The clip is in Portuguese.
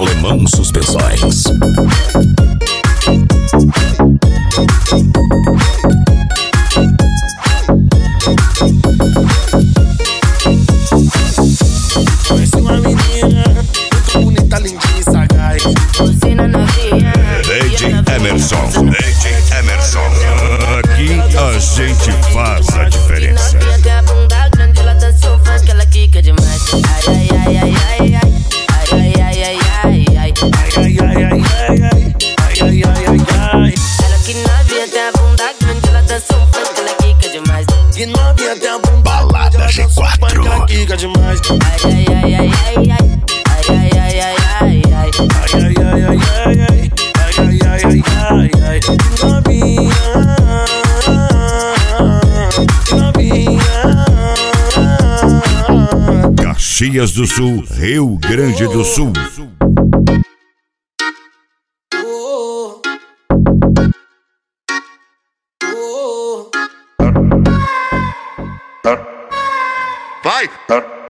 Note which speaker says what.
Speaker 1: Alemão Suspensões.
Speaker 2: Conheci uma menina muito bonita, lindinha e sagaz.
Speaker 1: DJ Emerson. DJ Emerson. Aqui a gente faz a diferença.
Speaker 3: Tem a bunda grande, ela tá sofrendo, que ela quica demais. Ai, ai, ai, ai, ai, ai. Ai, ai, ai, ai, ai.
Speaker 2: Ai, ai, ai, ai, ai, ai. Ai, ai, ai, ai, ai.
Speaker 3: Ela que novinha tem a bunda grande, ela tá sofrendo, que ela quica demais.
Speaker 2: Que novinha tem a bunda
Speaker 1: Balada
Speaker 2: grande, ela tá
Speaker 1: G4.
Speaker 2: sofrendo, que ela quica demais.
Speaker 3: Ai, ai, ai, ai, ai, ai. Ai, ai, ai, ai, ai, ai.
Speaker 2: Ai, ai, ai, ai, ai, ai. Ai, ai, ai, ai, ai, ai. Que novinha. Que novinha.
Speaker 1: Caxias do Sul, Rio Grande do Sul.
Speaker 2: Vai!